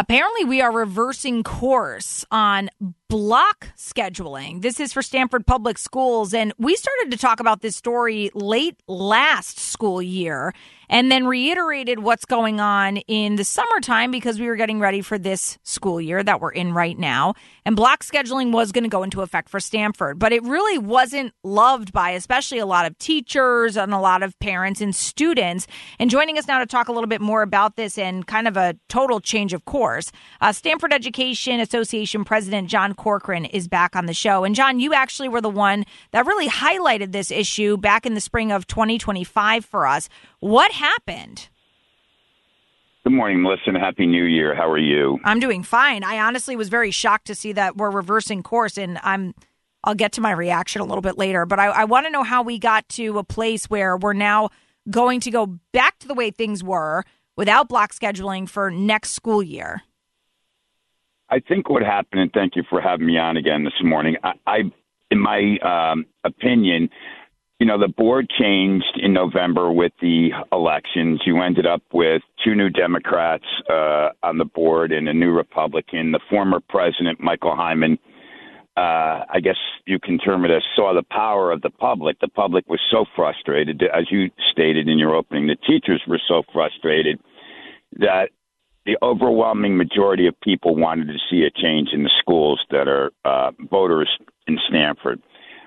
Apparently, we are reversing course on block scheduling. This is for Stamford Public Schools, and we started to talk about this story late last school year and then reiterated what's going on in the summertime because we were getting ready for this school year that we're in right now. And block scheduling was going to go into effect for Stamford, but it really wasn't loved by especially a lot of teachers and a lot of parents and students. And joining us now to talk a little bit more about this and kind of a total change of course, Stamford Education Association President John Corcoran is back on the show. And John, you actually were the one that really highlighted this issue back in the spring of 2025 for us. What happened? Good morning, Melissa, and Happy New Year. How are you? I'm doing fine. I honestly was very shocked to see that we're reversing course, and I'll get to my reaction a little bit later. But I want to know how we got to a place where we're now going to go back to the way things were without block scheduling for next school year. I think what happened, and thank you for having me on again this morning, in my opinion, the board changed in November with the elections. You ended up with two new Democrats on the board and a new Republican. The former president, Michael Hyman, I guess you can term it as saw the power of the public. The public was so frustrated, as you stated in your opening, the teachers were so frustrated that the overwhelming majority of people wanted to see a change in the schools that are voters in Stamford.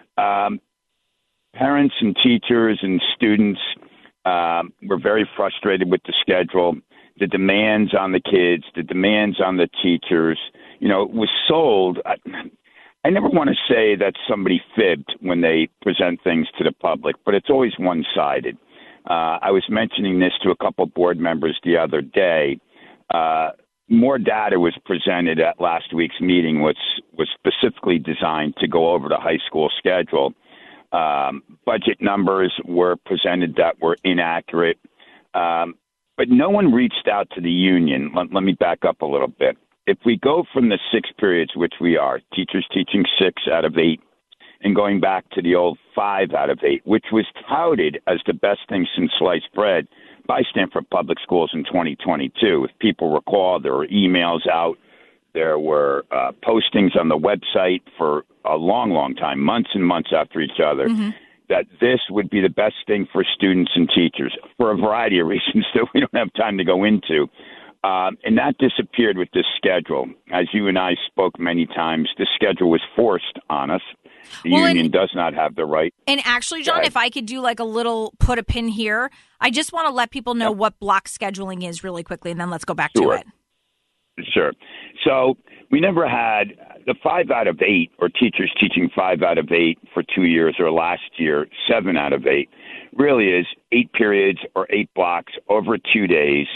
Parents and teachers and students were very frustrated with the schedule, the demands on the kids, the demands on the teachers. It was sold. I never want to say that somebody fibbed when they present things to the public, but it's always one-sided. I was mentioning this to a couple board members the other day. More data was presented at last week's meeting, which was specifically designed to go over the high school schedule. Budget numbers were presented that were inaccurate, but no one reached out to the union. Let me back up a little bit. If we go from the 6 periods, which we are, teachers teaching 6 out of 8, and going back to the old 5 out of 8, which was touted as the best thing since sliced bread by Stamford Public Schools in 2022. If people recall, there were emails out. There were postings on the website for a long, long time, months and months after each other, that this would be the best thing for students and teachers for a variety of reasons that we don't have time to go into. And that disappeared with this schedule. As you and I spoke many times, this schedule was forced on us. The union does not have the right. And actually, John, if I could do like a little put a pin here, I just want to let people know what block scheduling is really quickly, and then let's go back to it. Sure. So we never had the 5 out of 8 or teachers teaching 5 out of 8 for 2 years or last year, 7 out of 8 really is 8 periods or 8 blocks over 2 days.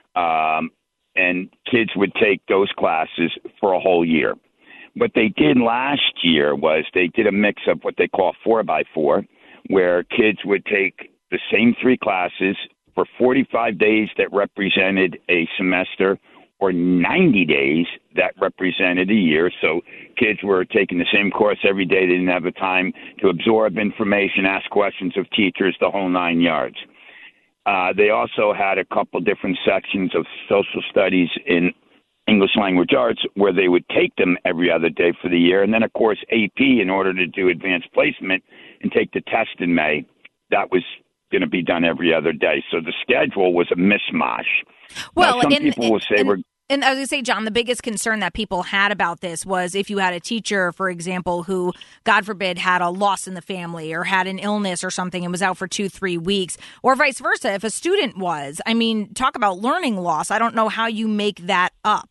And kids would take those classes for a whole year. What they did last year was they did a mix of what they call 4x4, where kids would take the same 3 classes for 45 days that represented a semester or 90 days that represented a year. So kids were taking the same course every day. They didn't have the time to absorb information, ask questions of teachers, the whole 9 yards. They also had a couple different sections of social studies in English language arts where they would take them every other day for the year. And then, of course, AP in order to do advanced placement and take the test in May. That was going to be done every other day. So the schedule was a mishmash. Well, now, some people will say we're... And I was going to say, John, the biggest concern that people had about this was if you had a teacher, for example, who, God forbid, had a loss in the family or had an illness or something and was out for 2-3 weeks, or vice versa, if a student was. I mean, talk about learning loss. I don't know how you make that up.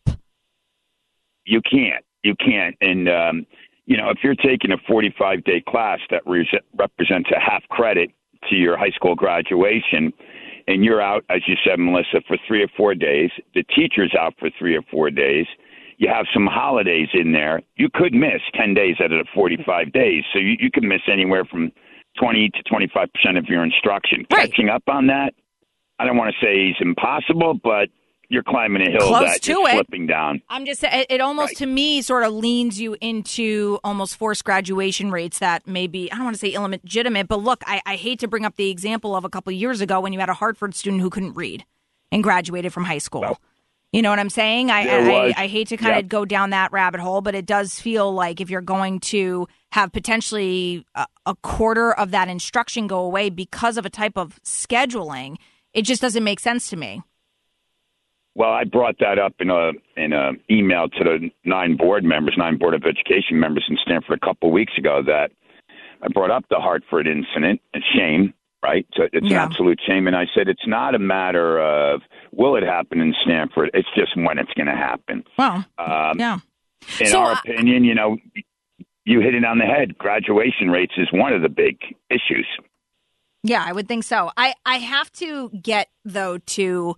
You can't. And, if you're taking a 45-day class that represents a half credit to your high school graduation, and you're out, as you said, Melissa, for 3 or 4 days, the teacher's out for 3 or 4 days, you have some holidays in there, you could miss 10 days out of the 45 days. So you could miss anywhere from 20 to 25% of your instruction. Right. Catching up on that, I don't want to say it's impossible, but you're climbing a hill Close that to you're it. slipping down. I'm just saying, it almost to me sort of leans you into almost forced graduation rates that maybe, I don't want to say illegitimate, but look, I hate to bring up the example of a couple of years ago when you had a Hartford student who couldn't read and graduated from high school. You know what I'm saying? I hate to kind of go down that rabbit hole, but it does feel like if you're going to have potentially a quarter of that instruction go away because of a type of scheduling, it just doesn't make sense to me. Well, I brought that up in a email to the 9 Board of Education members in Stanford a couple of weeks ago, that I brought up the Hartford incident. It's shame, right? So it's an absolute shame. And I said, it's not a matter of will it happen in Stanford. It's just when it's going to happen. Well, In our opinion, you hit it on the head. Graduation rates is one of the big issues. Yeah, I would think so. I have to get, though, to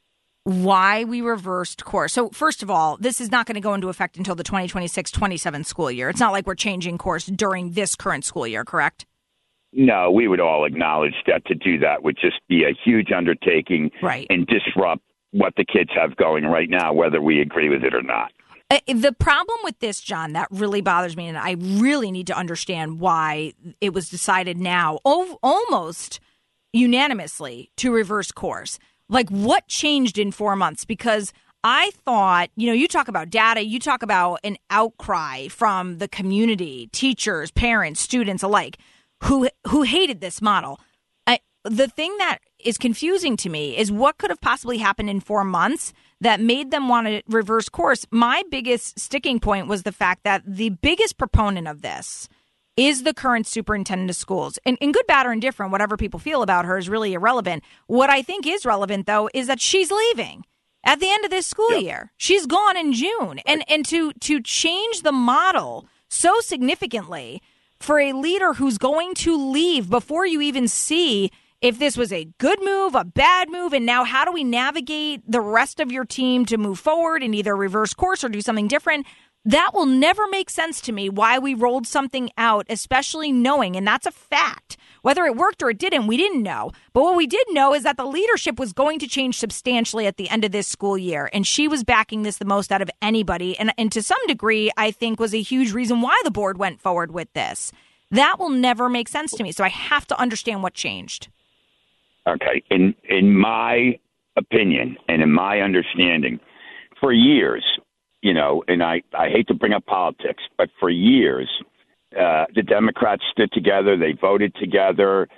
why we reversed course. So first of all, this is not going to go into effect until the 2026-27 school year. It's not like we're changing course during this current school year, correct? No, we would all acknowledge that to do that would just be a huge undertaking, right, and disrupt what the kids have going right now, whether we agree with it or not. The problem with this, John, that really bothers me, and I really need to understand why it was decided now, almost unanimously, to reverse course. Like, what changed in 4 months? Because I thought, you talk about data, you talk about an outcry from the community, teachers, parents, students alike, who hated this model. The thing that is confusing to me is what could have possibly happened in 4 months that made them want to reverse course. My biggest sticking point was the fact that the biggest proponent of this is the current superintendent of schools. And good, bad, or indifferent, whatever people feel about her is really irrelevant. What I think is relevant, though, is that she's leaving at the end of this school year. She's gone in June. And to change the model so significantly for a leader who's going to leave before you even see if this was a good move, a bad move, and now how do we navigate the rest of your team to move forward and either reverse course or do something different? That will never make sense to me why we rolled something out, especially knowing, and that's a fact. Whether it worked or it didn't, we didn't know. But what we did know is that the leadership was going to change substantially at the end of this school year. And she was backing this the most out of anybody. And to some degree, I think was a huge reason why the board went forward with this. That will never make sense to me. So I have to understand what changed. Okay. In my opinion and in my understanding, for years, and I hate to bring up politics, but for years, the Democrats stood together, they voted together,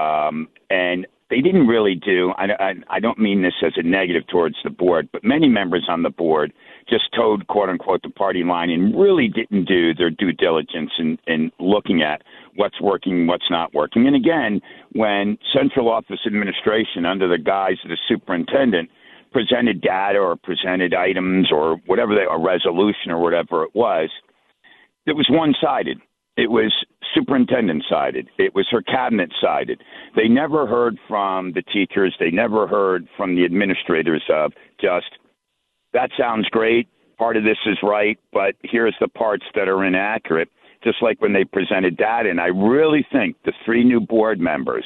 and they didn't really do, I don't mean this as a negative towards the board, but many members on the board just towed, quote unquote, the party line and really didn't do their due diligence in looking at what's working, what's not working. And again, when central office administration under the guise of the superintendent presented data or presented items or whatever, a resolution or whatever it was one-sided. It was superintendent-sided. It was her cabinet-sided. They never heard from the teachers. They never heard from the administrators of just, that sounds great, part of this is right, but here's the parts that are inaccurate, just like when they presented data. And I really think the 3 new board members,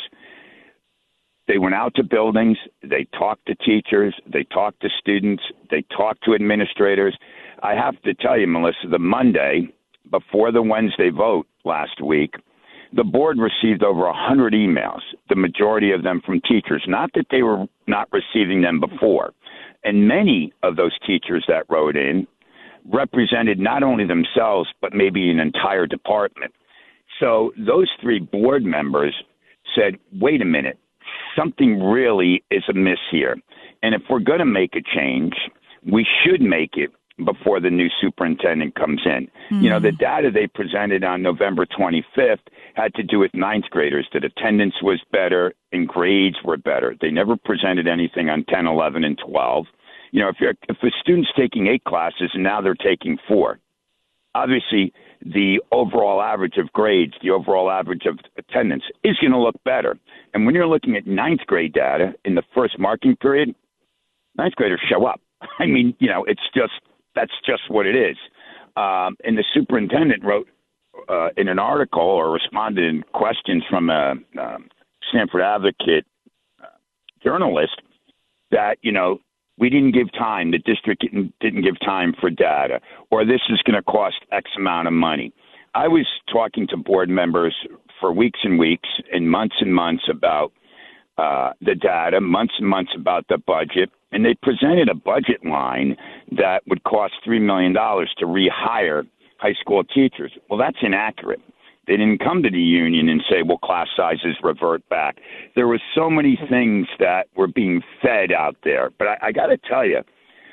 they went out to buildings, they talked to teachers, they talked to students, they talked to administrators. I have to tell you, Melissa, the Monday before the Wednesday vote last week, the board received over 100 emails, the majority of them from teachers, not that they were not receiving them before. And many of those teachers that wrote in represented not only themselves, but maybe an entire department. So those 3 board members said, wait a minute, something really is amiss here. And if we're going to make a change, we should make it before the new superintendent comes in. Mm-hmm. The data they presented on November 25th had to do with 9th graders, that attendance was better and grades were better. They never presented anything on 10, 11, and 12. If a student's taking 8 classes and now they're taking 4, obviously the overall average of grades, the overall average of attendance is going to look better. And when you're looking at 9th grade data in the first marking period, 9th graders show up. I mean, that's just what it is. And the superintendent wrote in an article or responded in questions from a Stanford Advocate journalist that, we didn't give time, the district didn't give time for data, or this is going to cost X amount of money. I was talking to board members for weeks and weeks and months about the data, months and months about the budget, and they presented a budget line that would cost $3 million to rehire high school teachers. Well, that's inaccurate. They didn't come to the union and say, well, class sizes revert back. There were so many things that were being fed out there. But I got to tell you,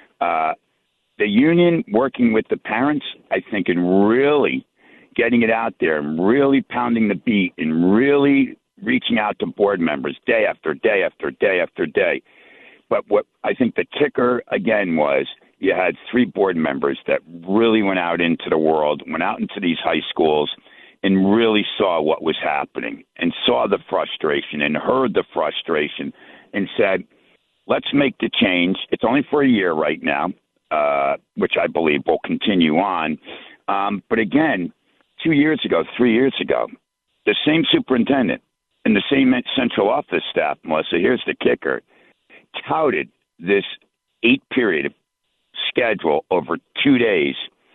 the union working with the parents, I think, and really getting it out there and really pounding the beat and really reaching out to board members day after day after day after day. But what I think the kicker, again, was you had 3 board members that really went out into the world, went out into these high schools, and really saw what was happening and saw the frustration and heard the frustration and said, let's make the change. It's only for a year right now, which I believe will continue on. But again, 2 years ago, 3 years ago, the same superintendent and the same central office staff, Melissa, here's the kicker, touted this 8-period schedule over 2 days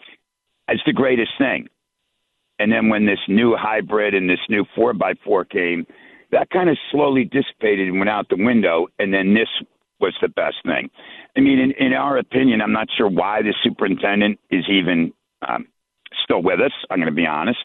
as the greatest thing. And then when this new hybrid and this new 4x4 came, that kind of slowly dissipated and went out the window. And then this was the best thing. I mean, in our opinion, I'm not sure why the superintendent is even still with us. I'm going to be honest.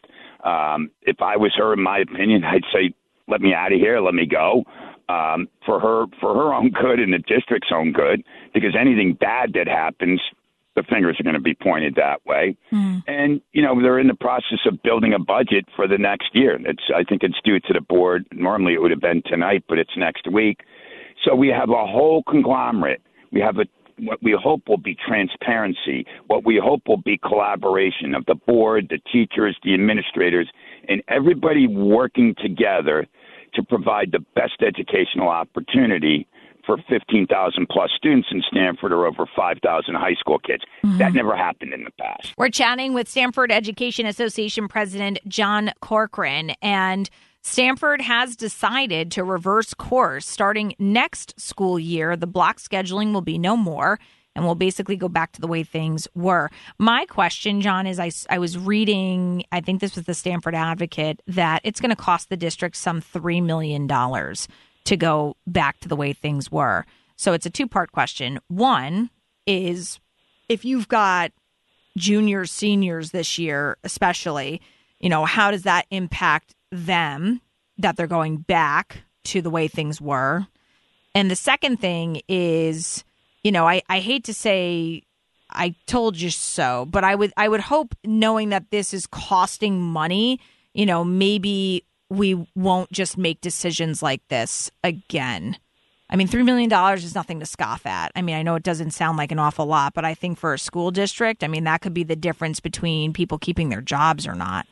If I was her, in my opinion, I'd say, let me out of here. Let me go. For her own good and the district's own good, because anything bad that happens, the fingers are going to be pointed that way. And, they're in the process of building a budget for the next year. I think it's due to the board. Normally it would have been tonight, but it's next week. So we have a whole conglomerate. We have what we hope will be transparency, what we hope will be collaboration of the board, the teachers, the administrators, and everybody working together to provide the best educational opportunity for 15,000 plus students in Stanford or over 5,000 high school kids. That never happened in the past. We're chatting with Stanford Education Association President John Corcoran, and Stanford has decided to reverse course. Starting next school year, the block scheduling will be no more, and we'll basically go back to the way things were. My question, John, is I was reading, I think this was the Stanford Advocate, that it's going to cost the district some $3 million to go back to the way things were. So it's a 2-part question. One is, if you've got juniors, seniors this year, especially, how does that impact them that they're going back to the way things were? And the second thing is, I hate to say I told you so, but I would hope, knowing that this is costing money, maybe we won't just make decisions like this again. I mean, $3 million is nothing to scoff at. I mean, I know it doesn't sound like an awful lot, but I think for a school district, I mean, that could be the difference between people keeping their jobs or not.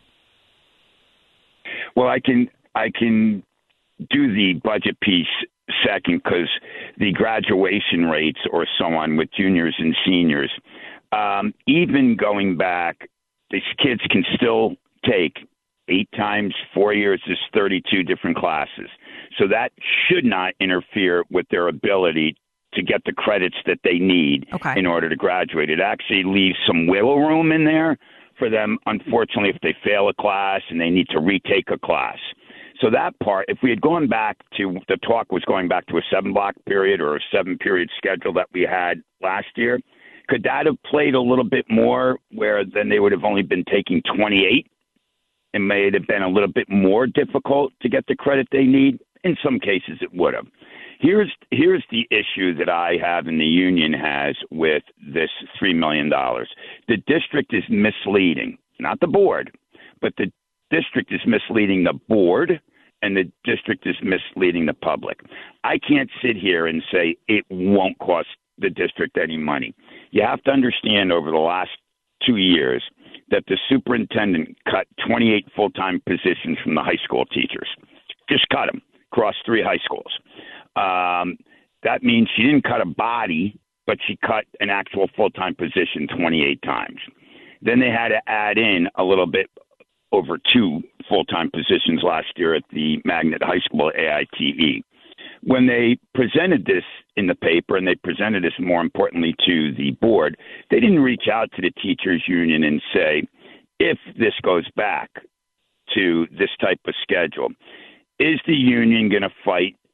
Well, I can do the budget piece second, because the graduation rates or so on with juniors and seniors, even going back, these kids can still take 8 times 4 years is 32 different classes. So that should not interfere with their ability to get the credits that they need in order to graduate. It actually leaves some wiggle room in there for them, unfortunately, if they fail a class and they need to retake a class. So that part, if we had gone back to, the talk was going back to a 7-block period or a 7-period schedule that we had last year, could that have played a little bit more where then they would have only been taking 28? It may have been a little bit more difficult to get the credit they need. In some cases, it would have. Here's the issue that I have and the union has with this $3 million. The district is misleading, not the board, but the district is misleading the board and the district is misleading the public. I can't sit here and say it won't cost the district any money. You have to understand, over the last 2 years, that the superintendent cut 28 full-time positions from the high school teachers. Just cut them across 3 high schools. That means she didn't cut a body, but she cut an actual full-time position 28 times. Then they had to add in a little bit over 2 full-time positions last year at the Magnet High School AITE. When they presented this in the paper, and they presented this more importantly to the board, they didn't reach out to the teachers union and say, if this goes back to this type of schedule, is the union going to fight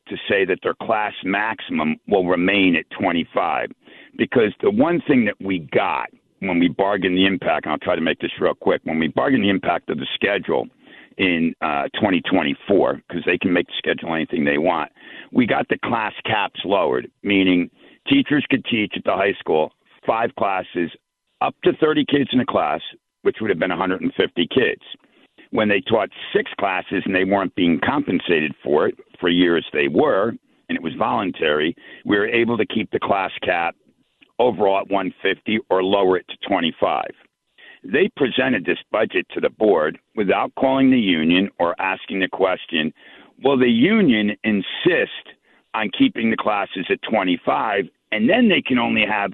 to say that their class maximum will remain at 25. Because the one thing that we got when we bargained the impact, and I'll try to make this real quick, when we bargained the impact of the schedule in 2024, because they can make the schedule anything they want, we got the class caps lowered, meaning teachers could teach at the high school 5 classes, up to 30 kids in a class, which would have been 150 kids. When they taught 6 classes and they weren't being compensated for it, for years they were, and it was voluntary, we were able to keep the class cap overall at 150 or lower it to 25. They presented this budget to the board without calling the union or asking the question, will the union insist on keeping the classes at 25, and then they can only have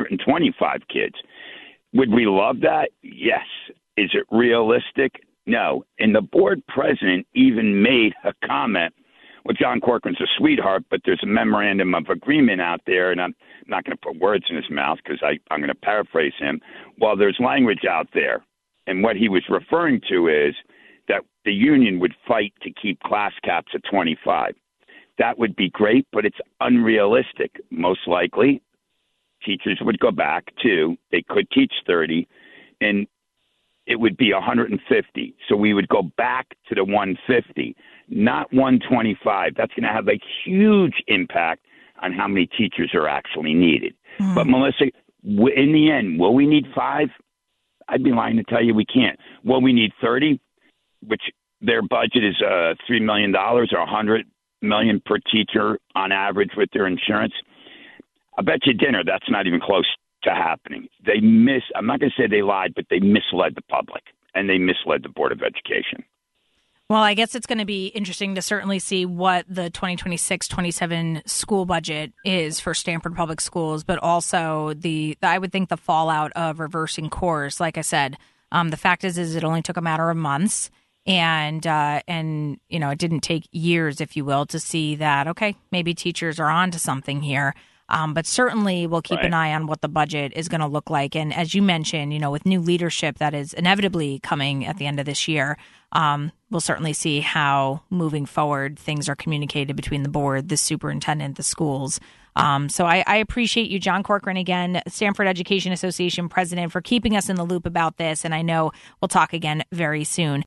125 kids? Would we love that? Yes. Is it realistic? No. And the board president even made a comment. Well, John Corcoran's a sweetheart, but there's a memorandum of agreement out there, and I'm not going to put words in his mouth because I'm going to paraphrase him. Well, there's language out there, and what he was referring to is that the union would fight to keep class caps at 25. That would be great, but it's unrealistic. Most likely, teachers would go back to, they could teach 30, and it would be 150. So we would go back to the 150, not 125. That's going to have a huge impact on how many teachers are actually needed. But Melissa, in the end, will we need 5? I'd be lying to tell you we can't. Will we need 30, which their budget is $3 million or $100 million per teacher on average with their insurance? I bet you dinner that's not even close to happening. I'm not going to say they lied, but they misled the public, and they misled the Board of Education. Well, I guess it's going to be interesting to certainly see what the 2026-27 school budget is for Stamford Public Schools, but also I would think the fallout of reversing course. Like I said, the fact is it only took a matter of months, and it didn't take years, if you will, to see that, okay, maybe teachers are on to something here. But certainly we'll keep an eye on what the budget is going to look like. And as you mentioned, with new leadership that is inevitably coming at the end of this year, we'll certainly see how moving forward things are communicated between the board, the superintendent, the schools. So I appreciate you, John Corcoran, again, Stamford Education Association president, for keeping us in the loop about this. And I know we'll talk again very soon.